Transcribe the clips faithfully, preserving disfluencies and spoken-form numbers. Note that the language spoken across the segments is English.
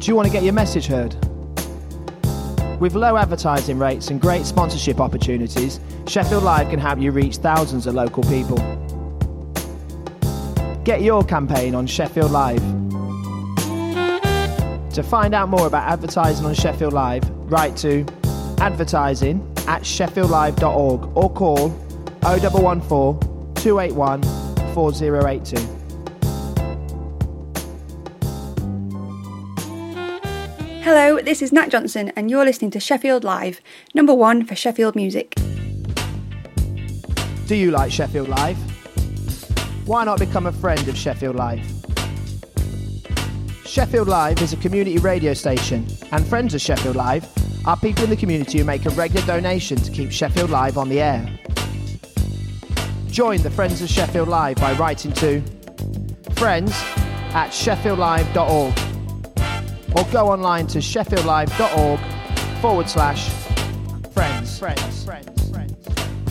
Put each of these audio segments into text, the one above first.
Do you want to get your message heard? With low advertising rates and great sponsorship opportunities, Sheffield Live can help you reach thousands of local people. Get your campaign on Sheffield Live. To find out more about advertising on Sheffield Live, write to advertising at sheffield live dot org or call oh one one four, two eight one, four oh eight two. Hello, this is Nat Johnson and you're listening to Sheffield Live, number one for Sheffield music. Do you like Sheffield Live? Why not become a friend of Sheffield Live? Sheffield Live is a community radio station, and friends of Sheffield Live are people in the community who make a regular donation to keep Sheffield Live on the air. Join the Friends of Sheffield Live by writing to friends at sheffield live dot org or go online to sheffield live dot org forward slash friends. Friends, friends, friends.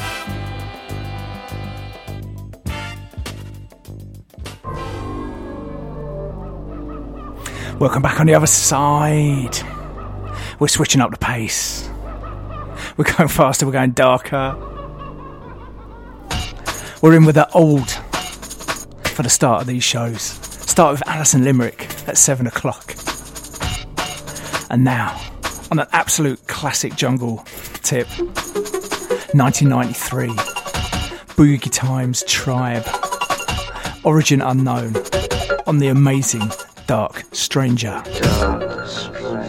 Welcome back on the other side. We're switching up the pace. We're going faster, we're going darker. We're in with the old for the start of these shows. Start with Alison Limerick at seven o'clock. And now, on an absolute classic jungle tip, nineteen ninety-three, Boogie Times Tribe, Origin Unknown, on the amazing Dark Stranger. Dark Stranger.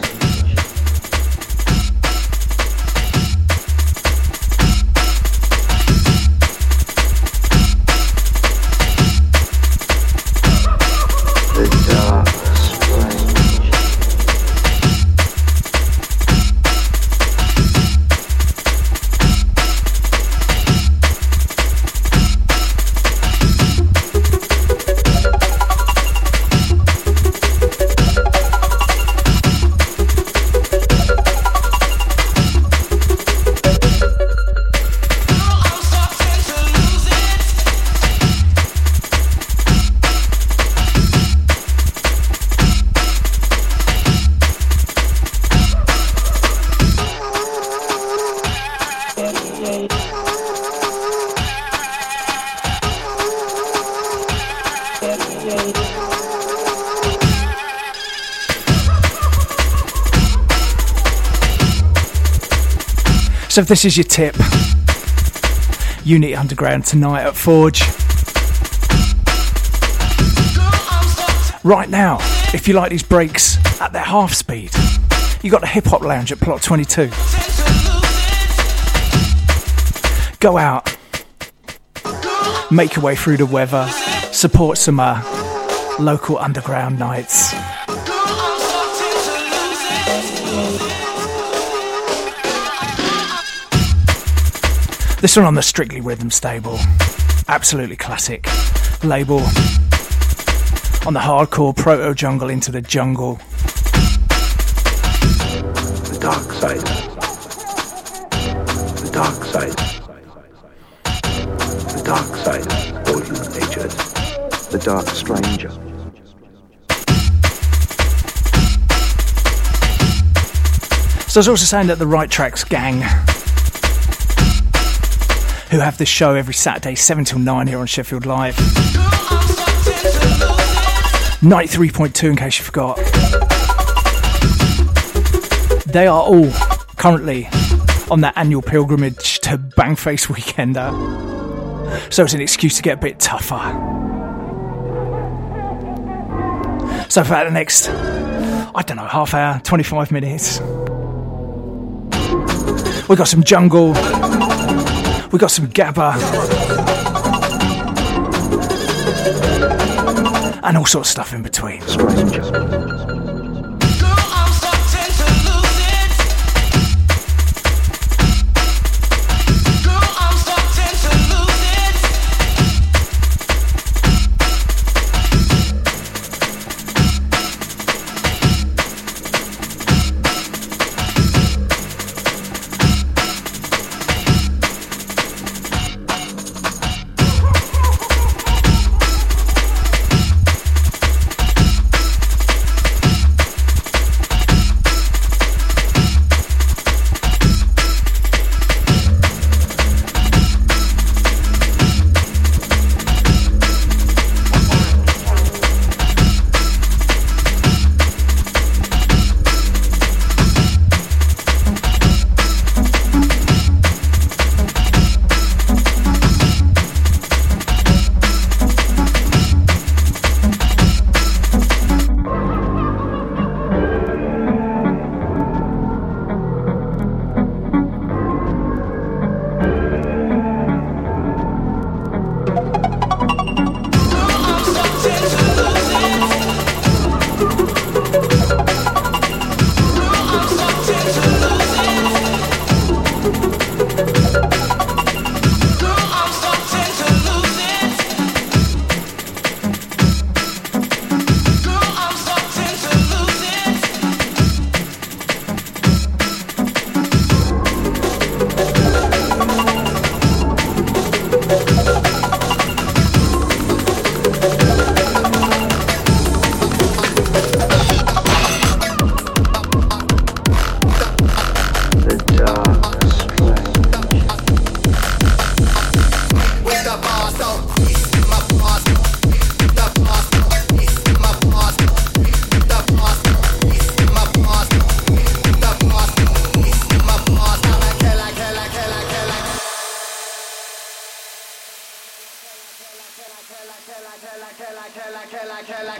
So if this is your tip, Unity Underground tonight at Forge. Right now, if you like these breaks at their half speed, you got the Hip Hop Lounge at Plot twenty-two. Go out, make your way through the weather, support some uh, local underground nights. This one on the Strictly Rhythm stable, absolutely classic label, on the hardcore proto jungle into the jungle. The dark side. The dark side. The dark side of all human nature. The Dark Stranger. So I was also saying that the Right Tracks gang, who have this show every Saturday, seven till nine here on Sheffield Live. ninety-three point two in case you forgot. They are all currently on that annual pilgrimage to Bangface Weekender. So it's an excuse to get a bit tougher. So for the next, I don't know, half hour, twenty-five minutes, we've got some jungle, we got some gabba, and all sorts of stuff in between. Stranger.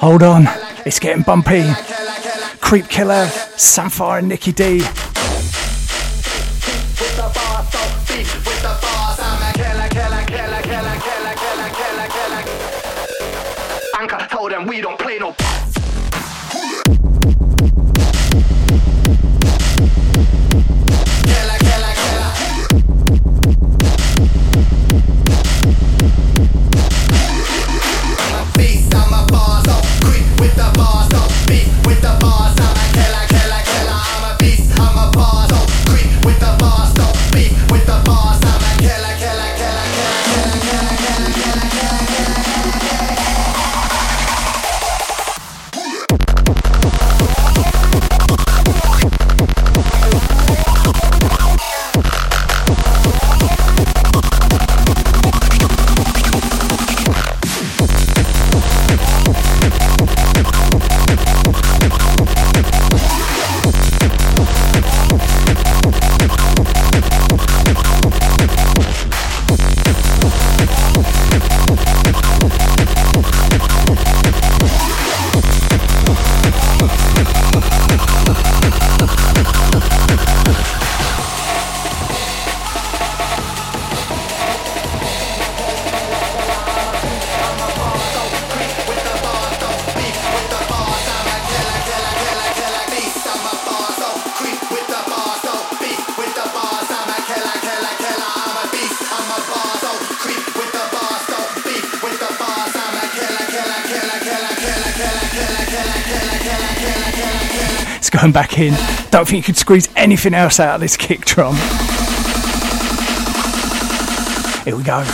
Hold on, it's getting bumpy. Creep Killer, Samphire and Nikki D. Anchor told them we don't play no. Going back in. Don't think you could squeeze anything else out of this kick drum. Here we go.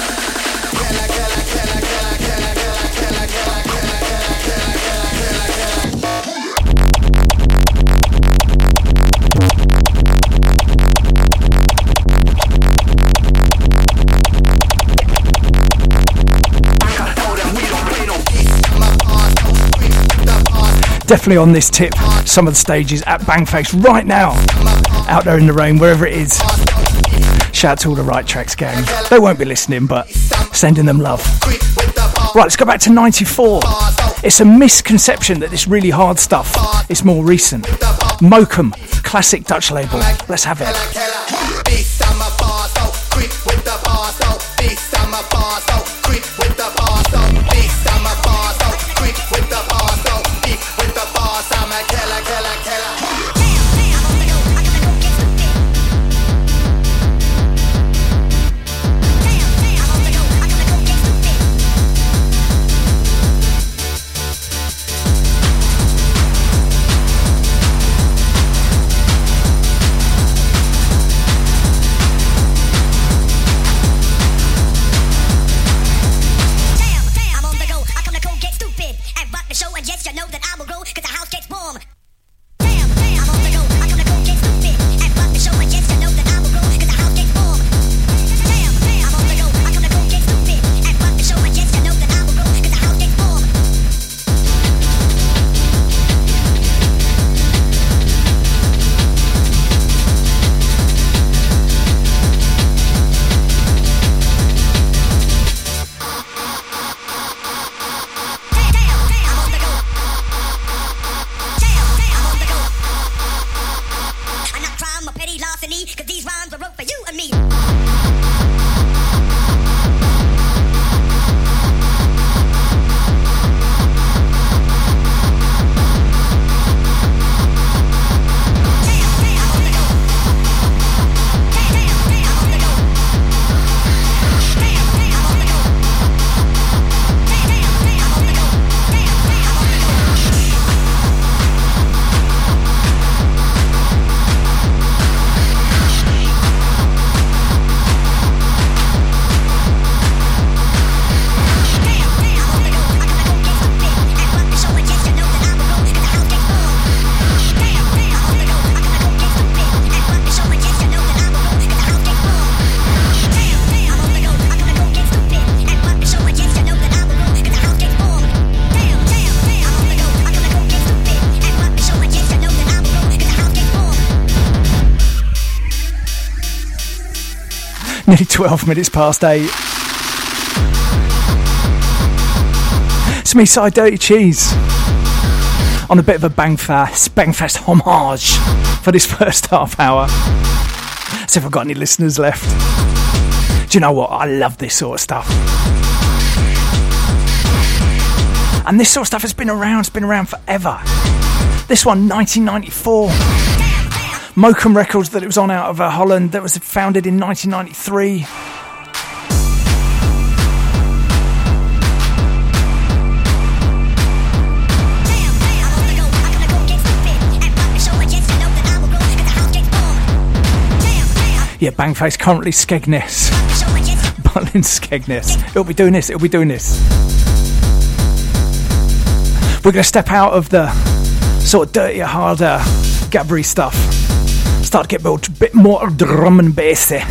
Definitely on this tip, some of the stages at Bangface right now, out there in the rain, wherever it is. Shout out to all the Right Tracks gang. They won't be listening, but sending them love. Right, let's go back to ninety-four. It's a misconception that this really hard stuff is more recent. Mokum, classic Dutch label. Let's have it. nearly twelve minutes past eight. It's me, Si Dirty Cheese, on a bit of a Bangfest, Bangfest homage for this first half hour. See if I've got any listeners left. Do you know what? I love this sort of stuff. And this sort of stuff has been around, it's been around forever. This one, nineteen ninety-four. Mokum Records, that it was on out of uh, Holland, that was founded in nineteen ninety-three. Yeah, Bangface, currently Skegness. Butlin Skegness. It'll be doing this, it'll be doing this. We're going to step out of the sort of dirtier, harder, gabbery stuff. Start to get a bit more drum and bassy.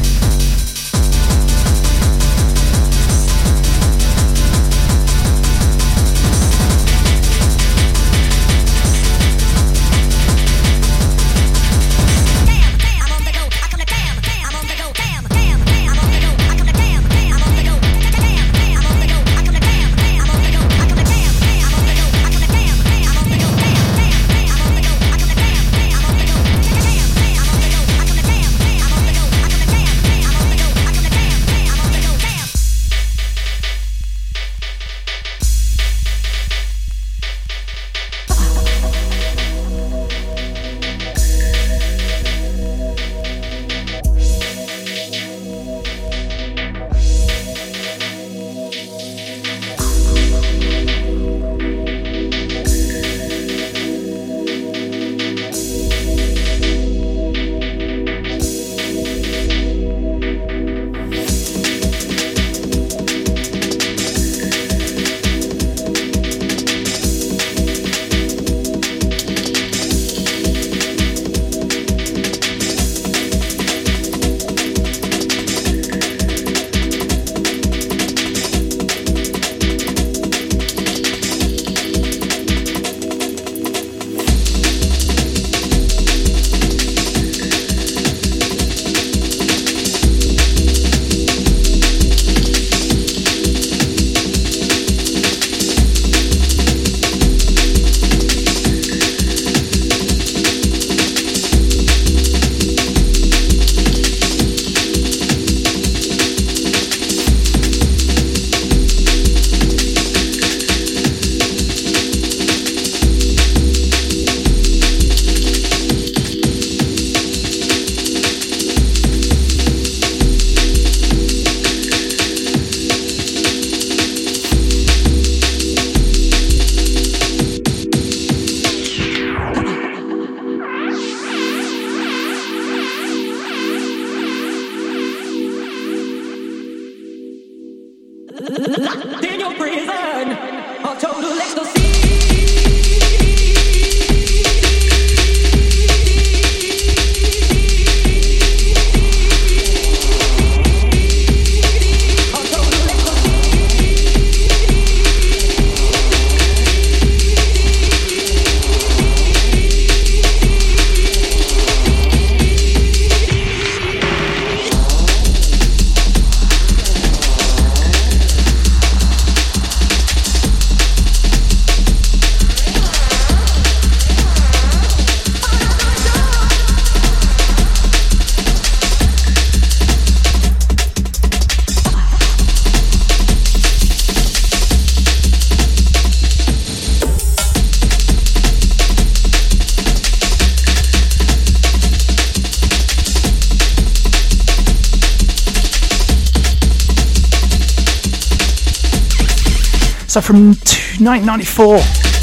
So from nineteen ninety-four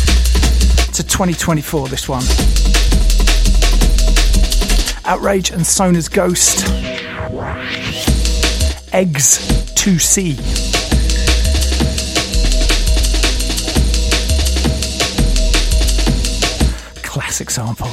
to twenty twenty-four, this one. Outrage and Sona's Ghost. Eggs two C. Classic sample.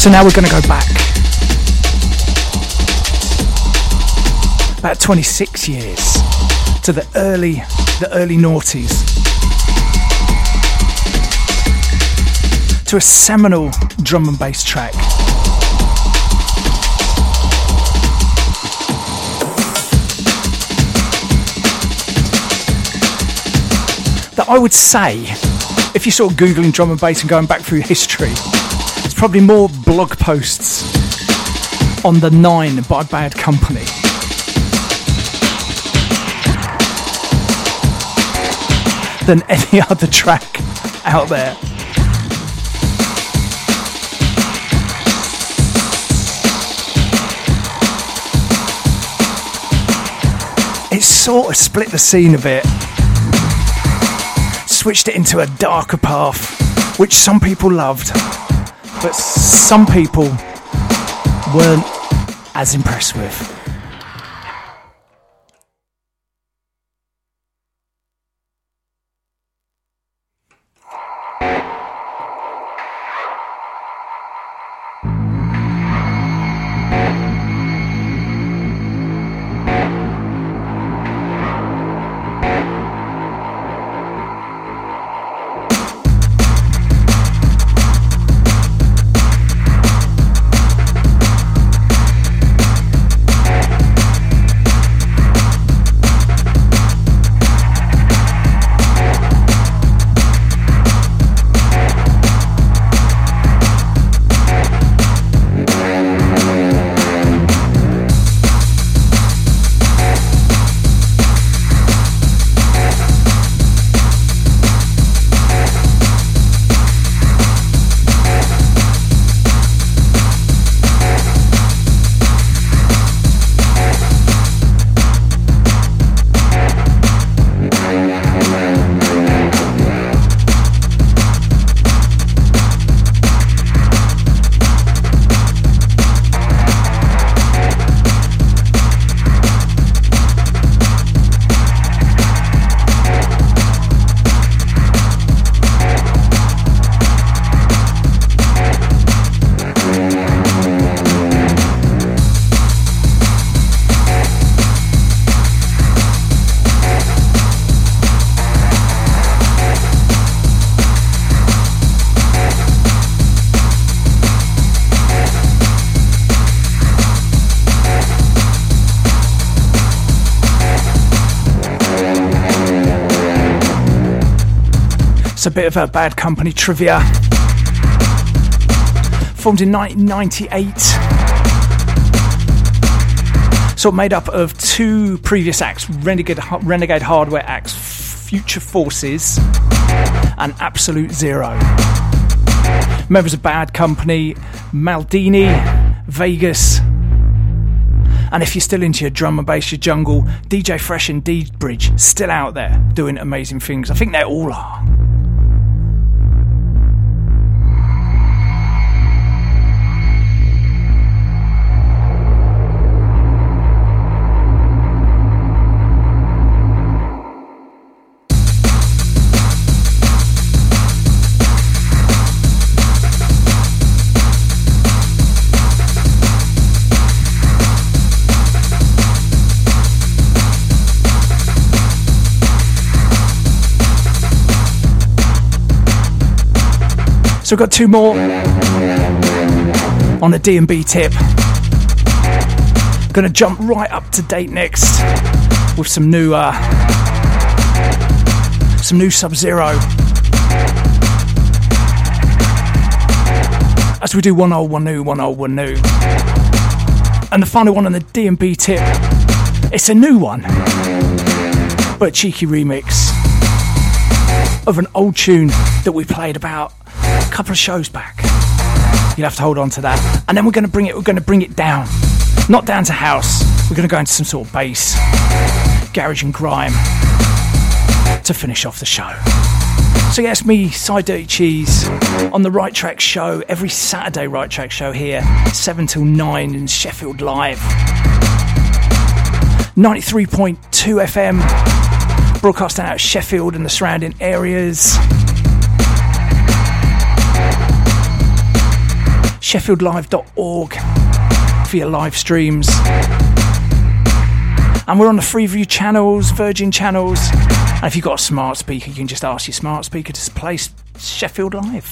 So now we're going to go back about twenty-six years to the early, the early noughties, to a seminal drum and bass track. That I would say, if you're sort of Googling drum and bass and going back through history, there's probably more blog posts on the Nine by Bad Company than any other track out there. It sort of split the scene a bit, switched it into a darker path, which some people loved, but some people weren't as impressed with. A bit of a Bad Company trivia. Formed in nineteen ninety-eight. Sort of made up of two previous acts, Renegade, Renegade Hardware acts, Future Forces and Absolute Zero. Members of Bad Company, Maldini, Vegas, and if you're still into your drum and bass, your jungle, D J Fresh and D Bridge, still out there doing amazing things. I think they all are. So we've got two more on a D and B tip. Gonna jump right up to date next with some new uh, some new Sub-Zero. As we do one old, one new, one old, one new. And the final one on the D and B tip, it's a new one, but a cheeky remix of an old tune that we played about a couple of shows back. You'll have to hold on to that. And then we're going to bring it, we're going to bring it down. Not down to house. We're going to go into some sort of bass, garage and grime to finish off the show. So yes, me, Cy Dirty Cheese, on the Right Track Show, every Saturday Right Track Show here, seven till nine in Sheffield Live. ninety-three point two F M, broadcasting out of Sheffield and the surrounding areas. sheffield live dot org for your live streams. And we're on the Freeview channels, Virgin channels. And if you've got a smart speaker, you can just ask your smart speaker to play Sheffield Live.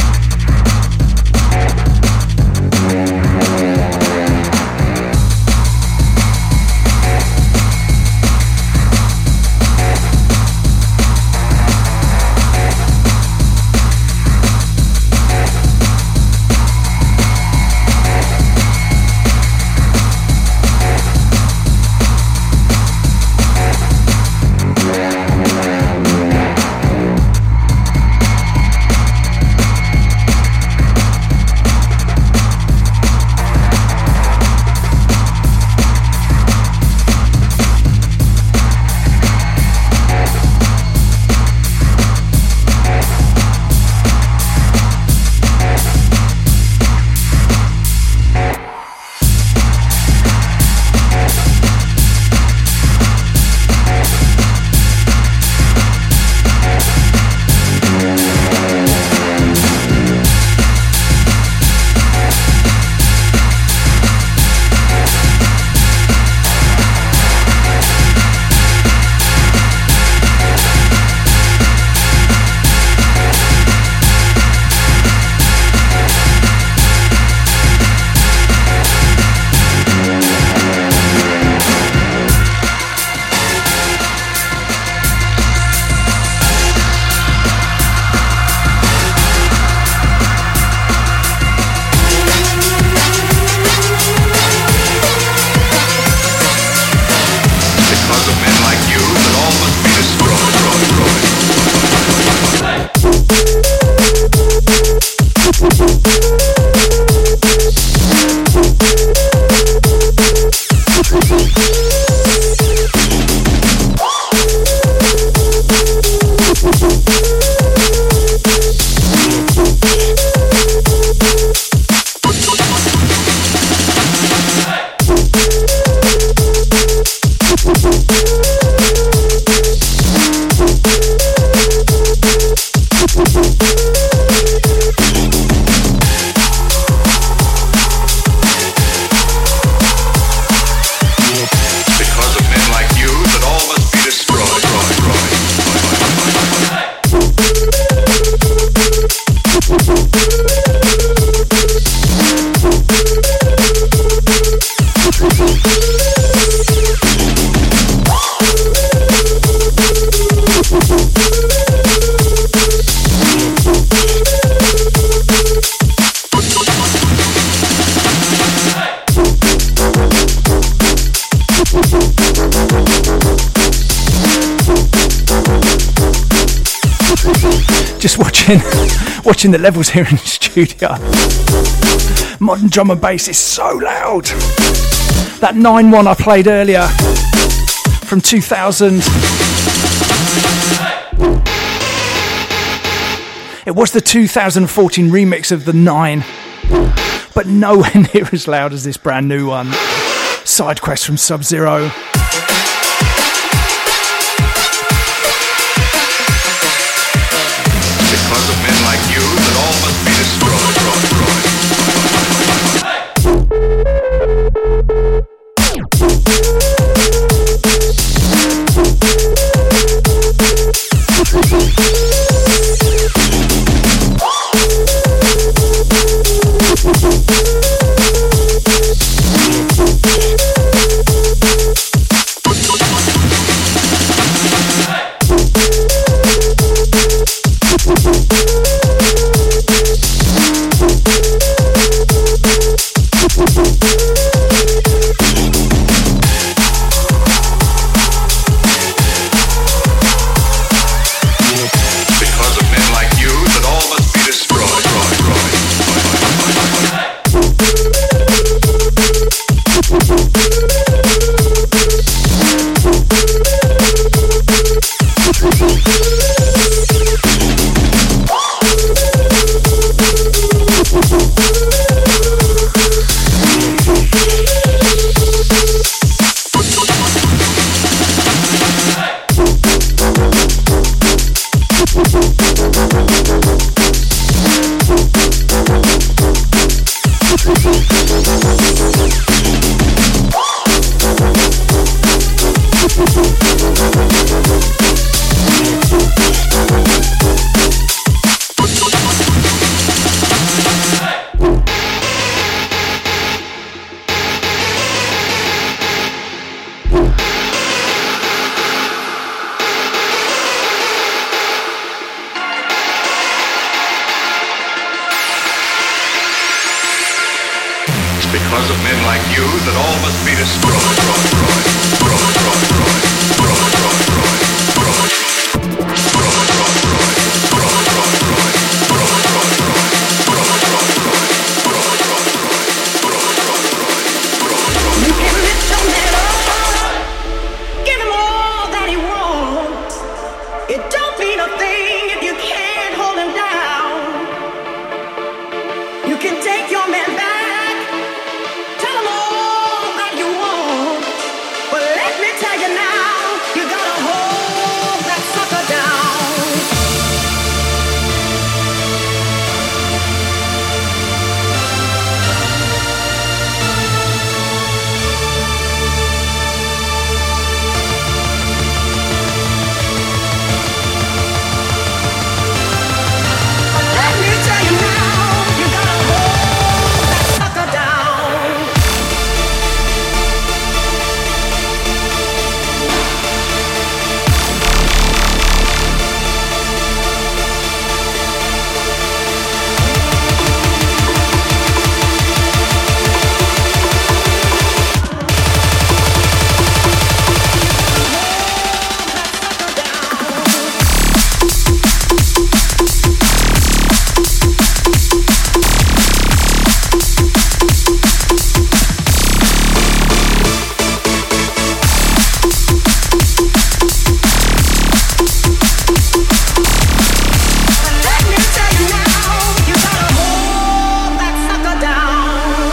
Just watching watching the levels here in the studio. Modern drum and bass is so loud. That nine one I played earlier from two thousand. It was the two thousand fourteen remix of the nine, but nowhere near as loud as this brand new one. Side Quest from Sub-Zero. like you that all must be destroyed. You can lift your man up, give him all that he wants. It don't mean a thing if you can't hold him down. You can take your man back, tell him all that you want. But let me tell you now, you gotta hold that sucker down. Let me tell you now, you gotta hold that sucker down. Let me tell you now, you gotta hold that sucker down.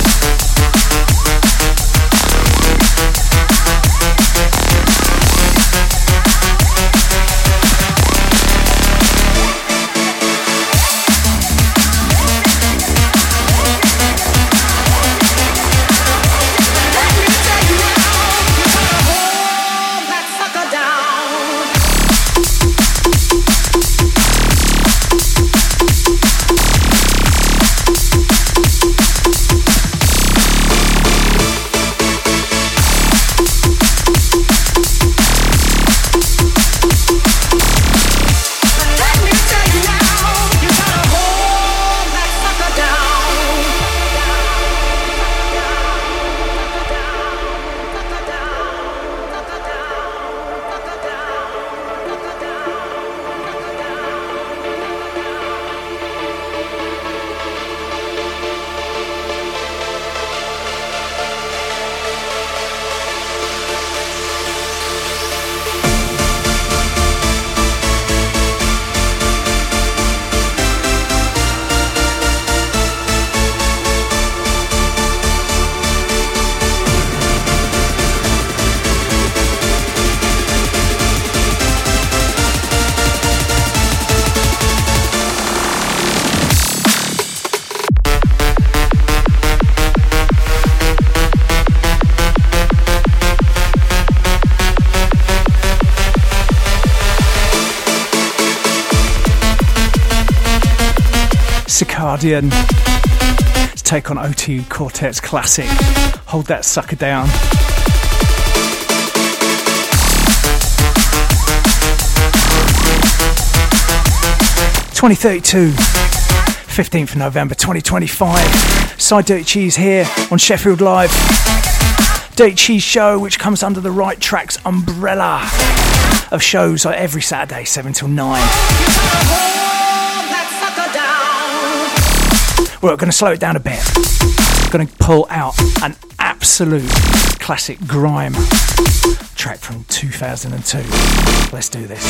Let me tell you now, you gotta hold that sucker down. Let me tell you now, you gotta hold that sucker Circadian to take on O T Quartet's classic Hold That Sucker Down. twenty thirty-two, fifteenth of November twenty twenty-five. Side Dirty Cheese here on Sheffield Live. Dirty Cheese show, which comes under the Right Tracks umbrella of shows like every Saturday, seven till nine. We're going to slow it down a bit. Going to pull out an absolute classic grime track from two thousand two. Let's do this.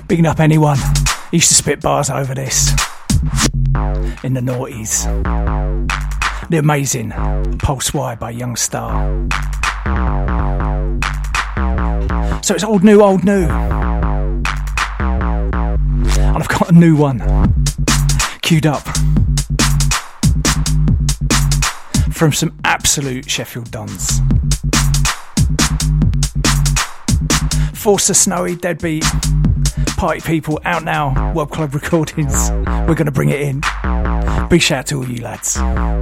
Bigging up anyone. He used to spit bars over this in the noughties. The amazing Pulse Y by Young Star. So it's old new, old new. And I've got a new one queued up from some absolute Sheffield dons. Forster, Snowy, Deadbeat, Party People, out now, World Club Recordings. We're going to bring it in. Big shout out to all you lads.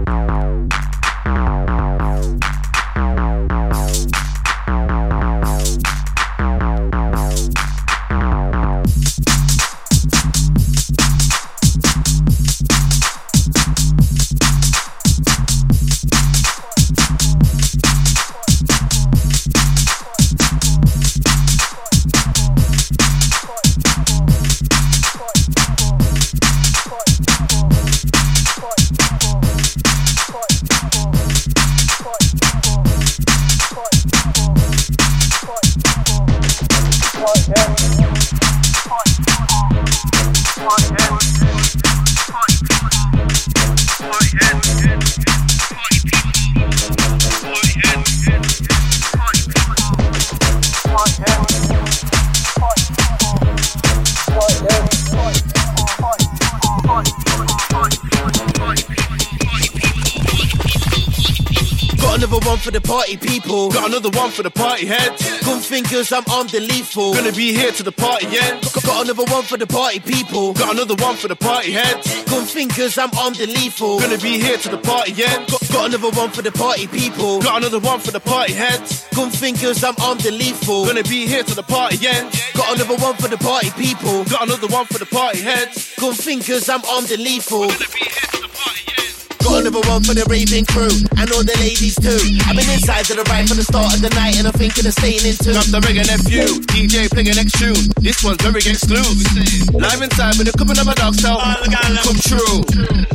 For the party people, got another one for the party heads. Gun fingers, I'm on the lethal. Gonna be here to the party end. Got another one for the party people, got another one for the party heads. Gun fingers, I'm on the lethal. Gonna be here to the party end. Got, got another one for the party people, got another one for the party heads. Gun fingers, I'm on the lethal. Gonna be here to the party end. Got another one for the party people, got another one for the party heads. Gun fingers, I'm on the lethal. Gonna be here to the party end. Got another one for the raving crew, and all the ladies too. I've been inside to the right from the start of the night, and I'm thinking of staying in too. Got the reggae nephew, D J playing next tune. This one's very exclusive. Live inside with a couple of my dogs, so come true.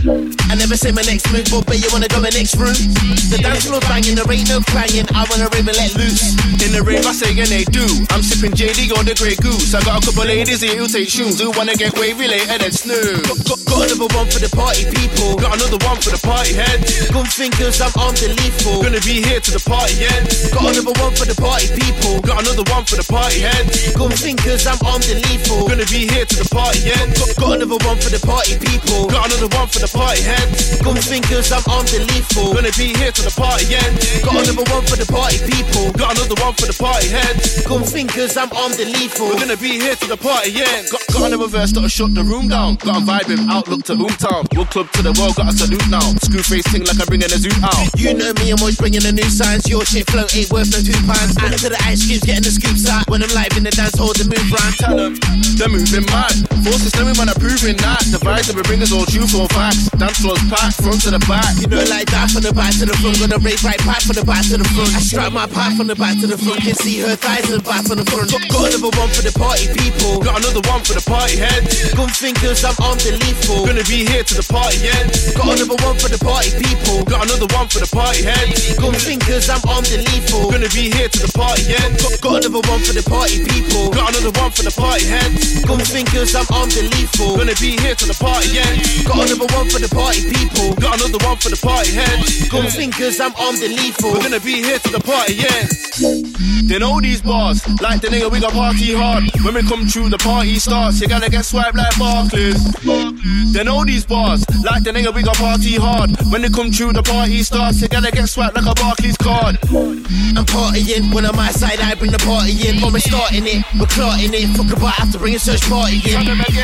I never say my next move, but bet you wanna go my next room. The dance floor banging, there ain't no crying. I wanna rave and let loose. In the rave, I say and they do. I'm sipping J D on the Grey Goose. I got a couple ladies here who take tunes, who wanna get wavy later than snooze. Got, got, got another one for the party people, got another one for the party heads. Gun fingers, I'm on the lethal. Gonna be here to the party end. Got another one for the party people, got another one for the party heads. Gun fingers, I'm on the lethal. Gonna be here to the party end. Got, got another one for the party people, got another one for the party heads. Gun fingers, I'm on the lethal. Gonna be here to the party end. Got another one for the party people, got another one for the party heads. Gun fingers, I'm on the lethal. We're gonna be here to the party end. Got, got another verse that'll shut the room down. Got a vibe with outlook to Boomtown. World Club to the world, got a salute now. Screw face thing like I'm bringing a zoo out. You know me, I'm always bringing the new signs. Your shit flow ain't worth no two pounds. Out to the ice cubes, getting the scoops out. When I'm live in the dance hall, the move round. Tell them, they're moving mad. Forces knowing when I'm proving that. The vibes that we bring is all truth or facts. Dance floors packed, front to the back. You know like that, from the back to the front. Gonna rave right back from the back to the front. I strike my path from the back to the front. Can see her thighs in the back from the front. Got, got another one for the party people, got another one for the party heads. Gun fingers, I'm on the lethal. Gonna be here to the party end. Got another one for the party people, got another one for the party heads. Gun fingers, I'm on the lethal. Gonna be here to the party end. Got, got another one for the party people, got another one for the party heads. Gun fingers, I'm on the lethal. Gonna be here to the party end. Got another one for the party people, got another one for the party heads. Gun fingers, I'm on the lethal. We're gonna be here to the party end. They know these bars, like the nigga we got party hard. When we come through the party starts, you gotta get swiped like Barclays. They know these bars, like the nigga we got party hard. When they come through the party starts, you gotta get swiped like a Barclays card. I'm partying, when I'm outside I bring the party in. When we're starting it, we're clotting it. Fuck about I have to bring a search party in.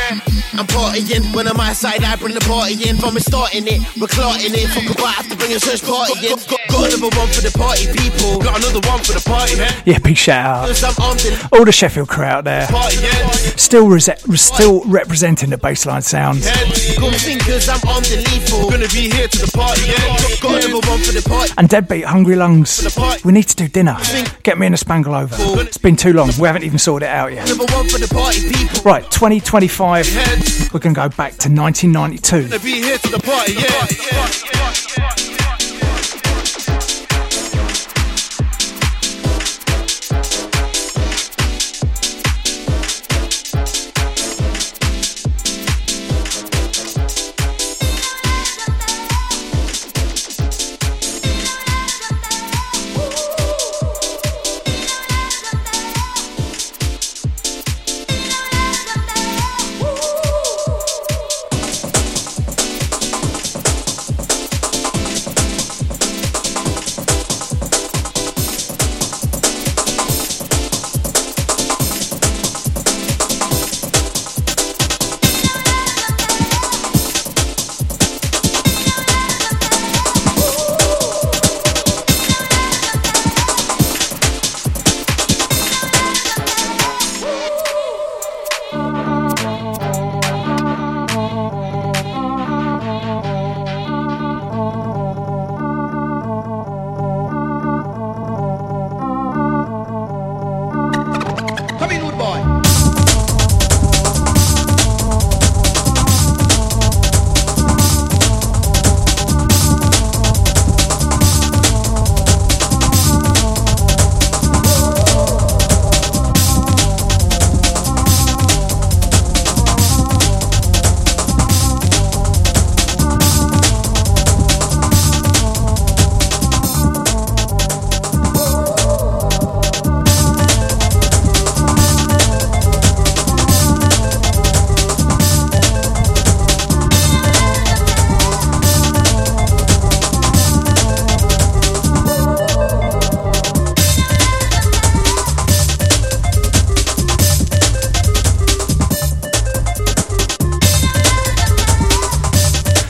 I'm partying, when I'm outside I bring the party in. When we're starting it, we're clotting it. Fuck about I have to bring a search party in. Got, got another one for the party people, got another one for the party head. Yeah, big shout out all the Sheffield crew out there, still rese- still representing the baseline sound. And Deadbeat, Hungry Lungs. We need to do dinner. Get me in a Spangle over. It's been too long. We haven't even sorted it out yet. Right, twenty twenty-five. We're gonna go back to nineteen ninety-two.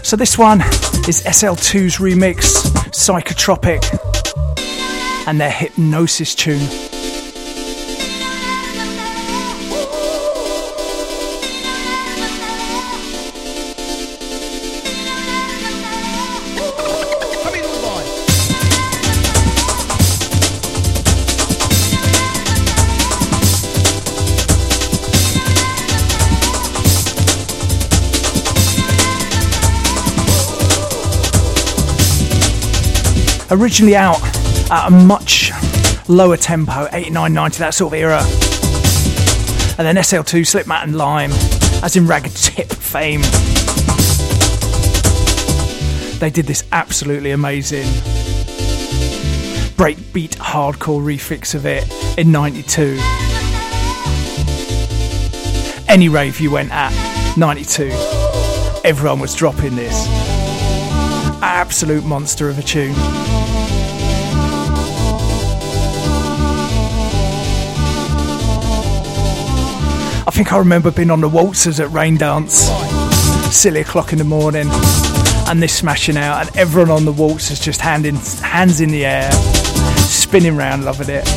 So this one is S L two's remix, Psychotropic, and their Hypnosis tune. Originally out at a much lower tempo, eighty-nine, ninety, that sort of era. And then S L two, Slipmatt and Lime, as in Ragged Tip fame. They did this absolutely amazing breakbeat hardcore refix of it in ninety-two. Any rave you went at, ninety-two, everyone was dropping this. Absolute monster of a tune. I think I remember being on the waltzers at Rain Dance, silly o'clock in the morning, and this smashing out, and everyone on the waltzers just hand in, hands in the air, spinning round, loving it.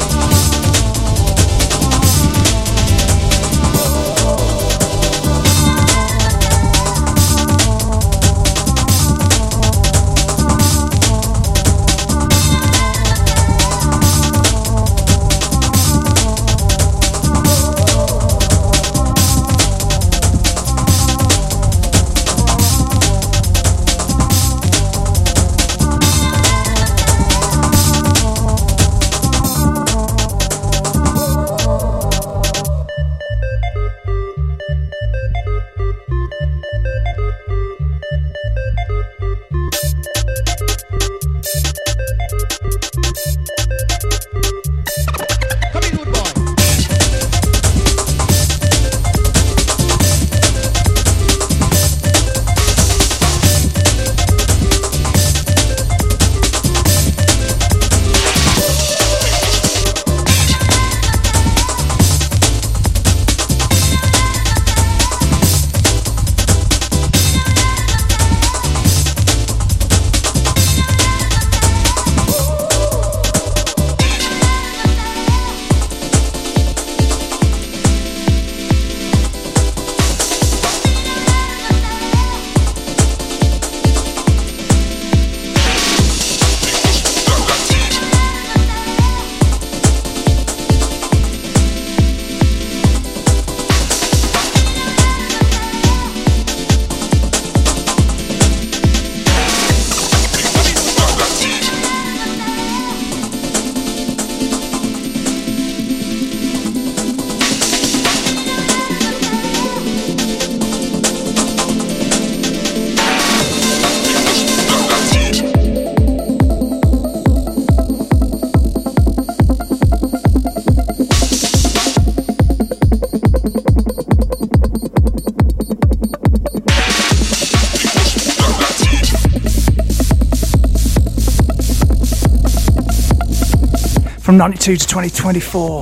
From ninety-two to twenty twenty-four.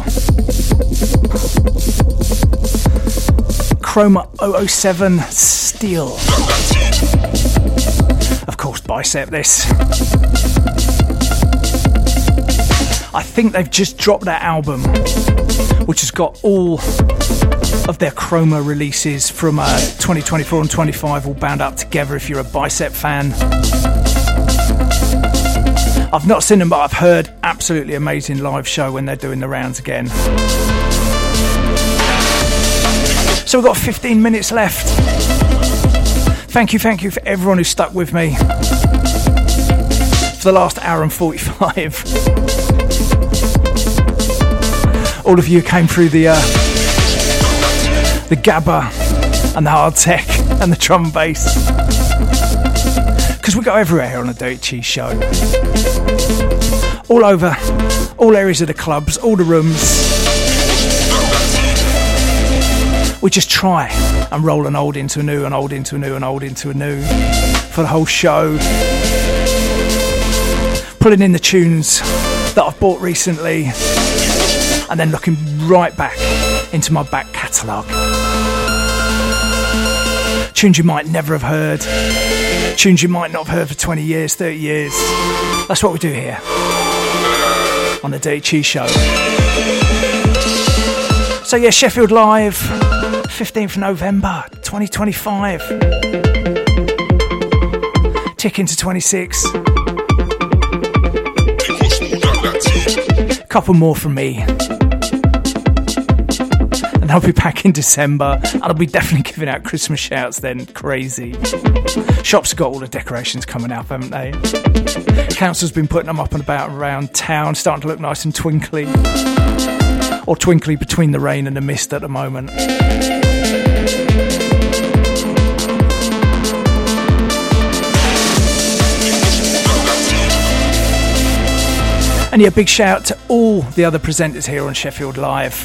Chroma oh oh seven Steel. Of course, Bicep this. I think they've just dropped that album, which has got all of their Chroma releases from uh, twenty twenty-four and twenty-five all bound up together if you're a Bicep fan. I've not seen them, but I've heard absolutely amazing live show when they're doing the rounds again. So we've got fifteen minutes left. Thank you, thank you for everyone who stuck with me for the last hour and forty-five. All of you came through the uh, the gabba and the hard tech and the drum and bass. Because we go everywhere here on the Dirty Cheese Show. All over, all areas of the clubs, all the rooms. We just try and roll an old into a new, an old into a new, an old into a new for the whole show. Pulling in the tunes that I've bought recently and then looking right back into my back catalogue. Tunes you might never have heard. Tunes you might not have heard for twenty years, thirty years. That's what we do here on the Dirty Cheese Show. So yeah, Sheffield Live, fifteenth of November, twenty twenty-five. Tick into twenty-six. Couple more from me. And I'll be back in December. And I'll be definitely giving out Christmas shouts then. Crazy. Shops have got all the decorations coming up, haven't they? Council's been putting them up and about around town, starting to look nice and twinkly. Or twinkly between the rain and the mist at the moment. And yeah, big shout to all the other presenters here on Sheffield Live.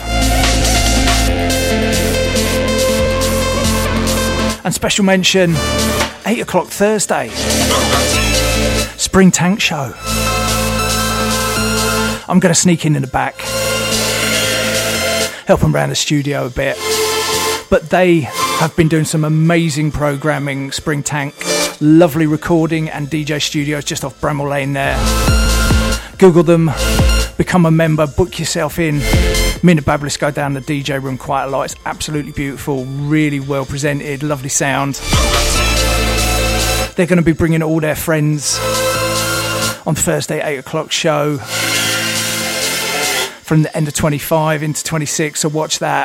And special mention, eight o'clock Thursday, Spring Tank Show. I'm going to sneak in in the back, help them around the studio a bit. But they have been doing some amazing programming, Spring Tank. Lovely recording and D J studios just off Bramall Lane there. Google them, become a member, book yourself in. Me and the Babblists go down the D J room quite a lot. It's absolutely beautiful, really well presented, lovely sound. They're going to be bringing all their friends on Thursday, eight o'clock show from the end of twenty-five into twenty-six, so watch that.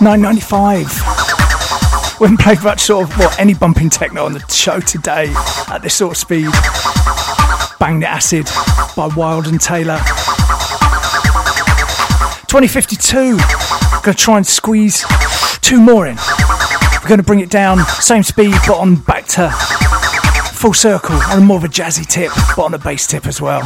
nine ninety-five. We haven't played much sort of, what, any bumping techno on the show today at this sort of speed. Bang the Acid by Wild and Taylor. twenty fifty-two. Going to try and squeeze two more in. We're going to bring it down, same speed, but on back to full circle, on more of a jazzy tip, but on a bass tip as well.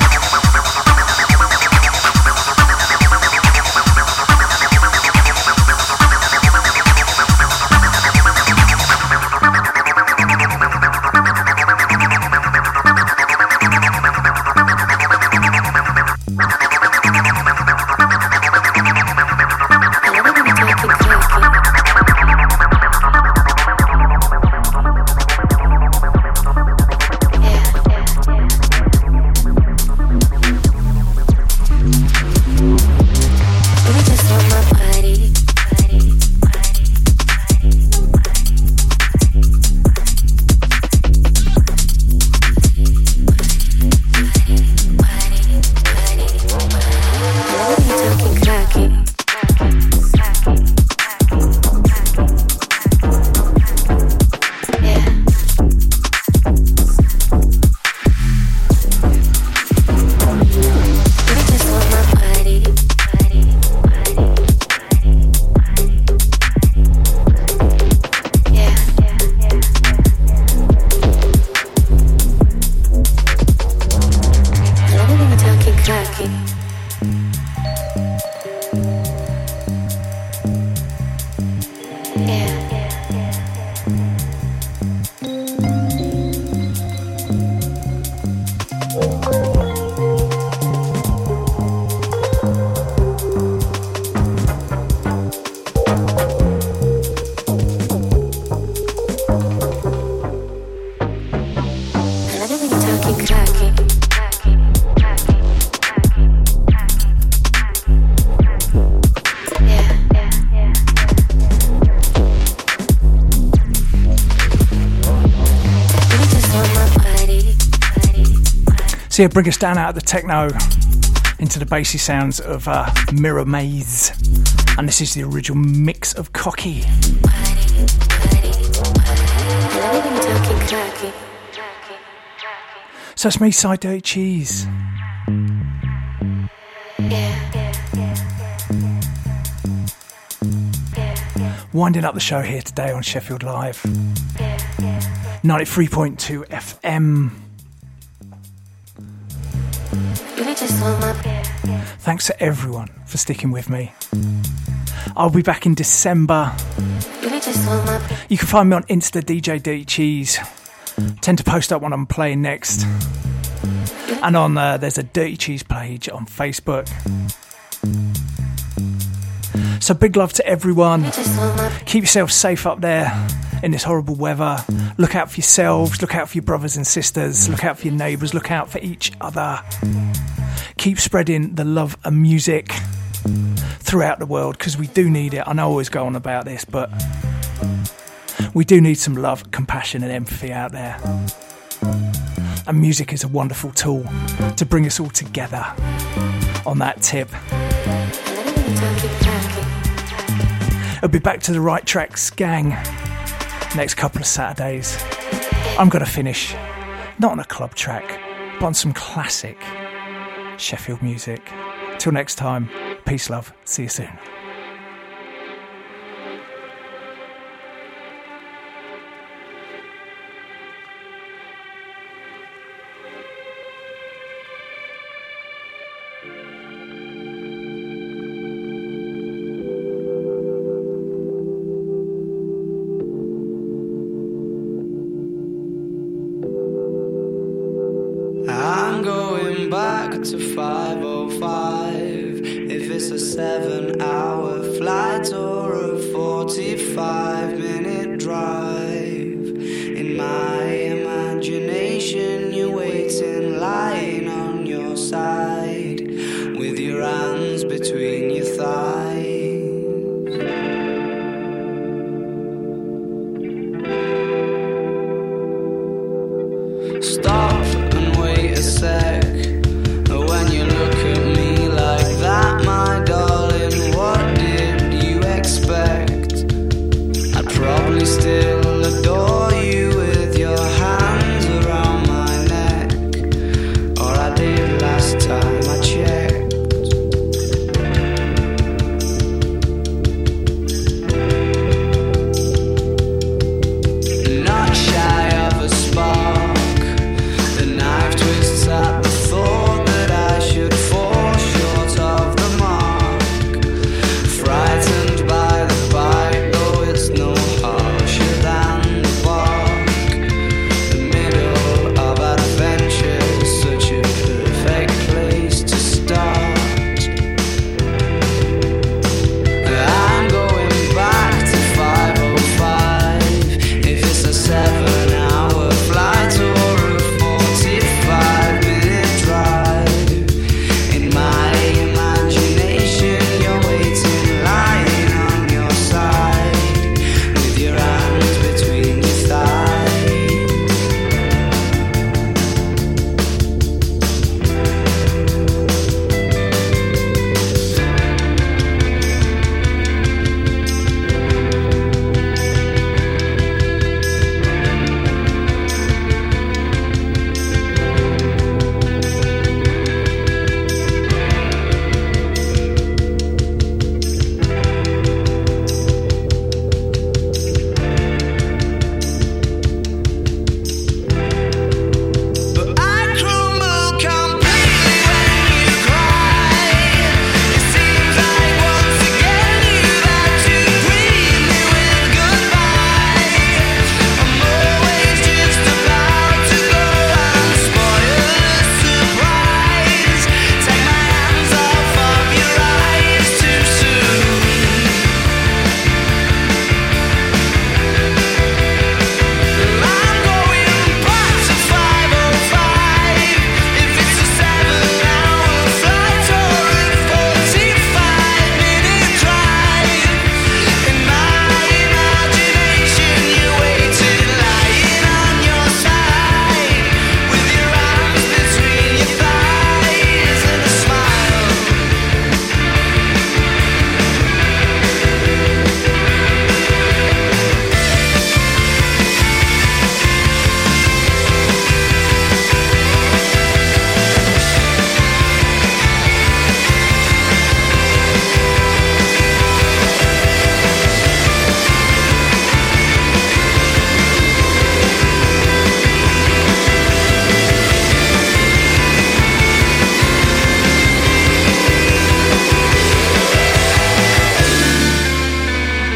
So yeah, bring us down out of the techno into the bassy sounds of uh, Mirror Maze. And this is the original mix of Cocky. So it's me, Side Dirty Cheese. Winding up the show here today on Sheffield Live. ninety-three point two F M. Thanks to everyone for sticking with me. I'll be back in December. You can find me on Insta, D J Dirty Cheese. Tend to post up when I'm playing next. And on uh, there's a Dirty Cheese page on Facebook. So big love to everyone. Keep yourself safe up there in this horrible weather. Look out for yourselves, look out for your brothers and sisters, look out for your neighbours, look out for each other. Keep spreading the love and music throughout the world, because we do need it. I know I always go on about this, but we do need some love, compassion and empathy out there. And music is a wonderful tool to bring us all together on that tip. I'll be back to the right tracks, gang, next couple of Saturdays. I'm going to finish, not on a club track, but on some classic Sheffield music. Till next time, peace, love, see you soon. I'm going back to five oh five. If it's a seven hour flight or a forty-five minute drive,